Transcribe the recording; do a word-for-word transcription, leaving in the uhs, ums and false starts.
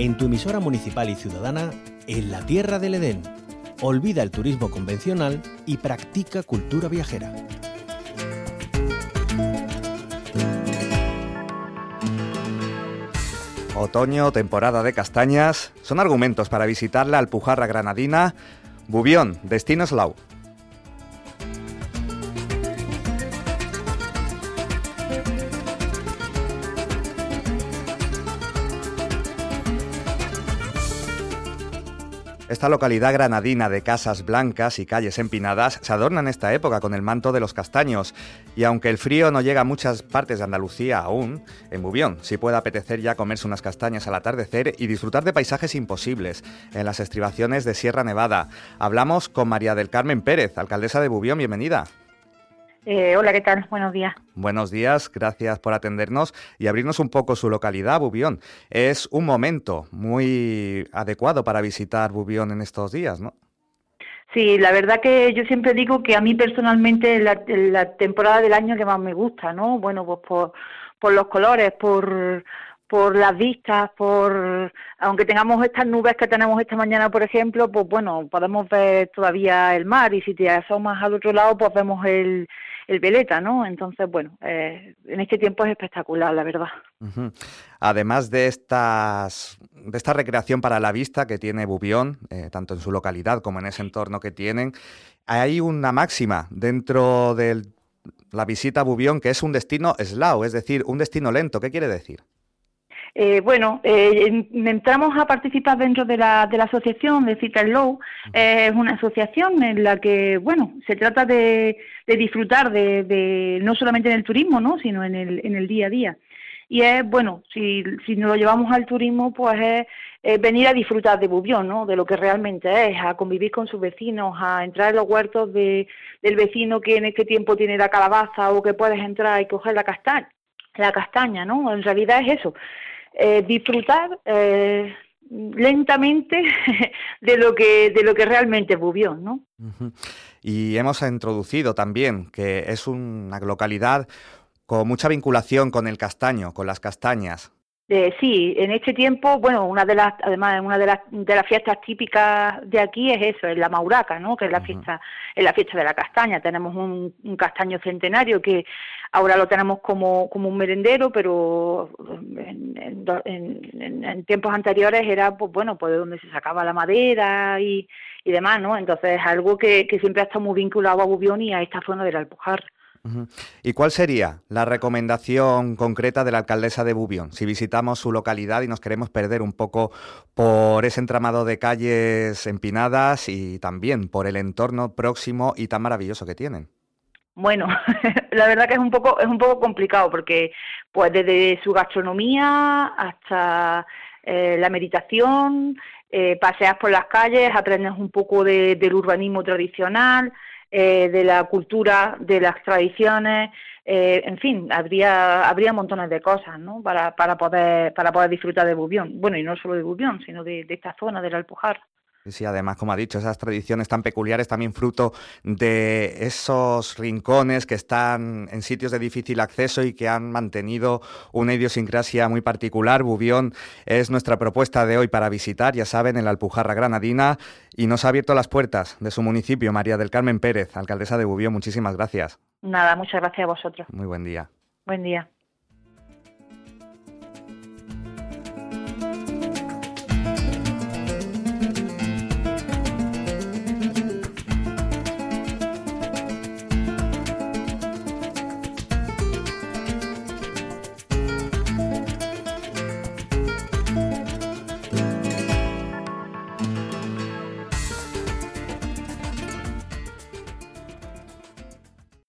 en tu emisora municipal y ciudadana, en la tierra del Edén. Olvida el turismo convencional y practica cultura viajera. Otoño, temporada de castañas, son argumentos para visitar la Alpujarra granadina. Bubión, destino eslau. Esta localidad granadina de casas blancas y calles empinadas se adorna en esta época con el manto de los castaños. Y aunque el frío no llega a muchas partes de Andalucía aún, en Bubión sí puede apetecer ya comerse unas castañas al atardecer y disfrutar de paisajes imposibles en las estribaciones de Sierra Nevada. Hablamos con María del Carmen Pérez, alcaldesa de Bubión. Bienvenida. Eh, hola, ¿qué tal? Buenos días. Buenos días, gracias por atendernos y abrirnos un poco su localidad, Bubión. Es un momento muy adecuado para visitar Bubión en estos días, ¿no? Sí, la verdad que yo siempre digo que a mí personalmente es la, la temporada del año que más me gusta, ¿no? Bueno, pues por, por los colores, por... por las vistas, por aunque tengamos estas nubes que tenemos esta mañana, por ejemplo, pues bueno, podemos ver todavía el mar y si te asomas al otro lado, pues vemos el, el Veleta, ¿no? Entonces, bueno, eh, en este tiempo es espectacular, la verdad. Uh-huh. Además de estas de esta recreación para la vista que tiene Bubión, eh, tanto en su localidad como en ese entorno que tienen, hay una máxima dentro de la visita a Bubión que es un destino slow, es decir, un destino lento. ¿Qué quiere decir? Eh, bueno, eh, entramos a participar dentro de la, de la asociación de Cita Slow. Eh, es una asociación en la que, bueno, se trata de, de disfrutar de, de no solamente en el turismo, ¿no?, sino en el, en el día a día. Y es, bueno, si, si nos lo llevamos al turismo, pues es, es venir a disfrutar de Bubión, ¿no?, de lo que realmente es, a convivir con sus vecinos, a entrar en los huertos de, del vecino que en este tiempo tiene la calabaza o que puedes entrar y coger la castaña, la castaña, ¿no? En realidad es eso. Eh, disfrutar eh, lentamente de lo que de lo que realmente es Bubión, ¿no? Uh-huh. Y hemos introducido también que es una localidad con mucha vinculación con el castaño, con las castañas. Eh, sí, en este tiempo, bueno, una de las, además, una de las de las fiestas típicas de aquí es eso, es la Mauraca, ¿no?, que es la Uh-huh. fiesta, es la fiesta de la castaña. Tenemos un, un castaño centenario que ahora lo tenemos como, como un merendero, pero en, en, en, en tiempos anteriores era, pues bueno, pues de donde se sacaba la madera y, y demás, ¿no? Entonces es algo que, que siempre ha estado muy vinculado a Bubión y a esta zona de la Alpujarra. Uh-huh. ¿Y cuál sería la recomendación concreta de la alcaldesa de Bubión si visitamos su localidad y nos queremos perder un poco por ese entramado de calles empinadas y también por el entorno próximo y tan maravilloso que tienen? Bueno, la verdad que es un poco es un poco complicado porque pues desde su gastronomía hasta eh, la meditación, eh, paseas por las calles, aprendes un poco de, del urbanismo tradicional, eh, de la cultura, de las tradiciones, eh, en fin, habría habría montones de cosas, ¿no?, para para poder para poder disfrutar de Bubión. Bueno, y no solo de Bubión, sino de, de esta zona de la Alpujarra. Sí, además, como ha dicho, esas tradiciones tan peculiares también fruto de esos rincones que están en sitios de difícil acceso y que han mantenido una idiosincrasia muy particular. Bubión es nuestra propuesta de hoy para visitar, ya saben, en la Alpujarra granadina, y nos ha abierto las puertas de su municipio. María del Carmen Pérez, alcaldesa de Bubión, muchísimas gracias. Nada, muchas gracias a vosotros. Muy buen día. Buen día.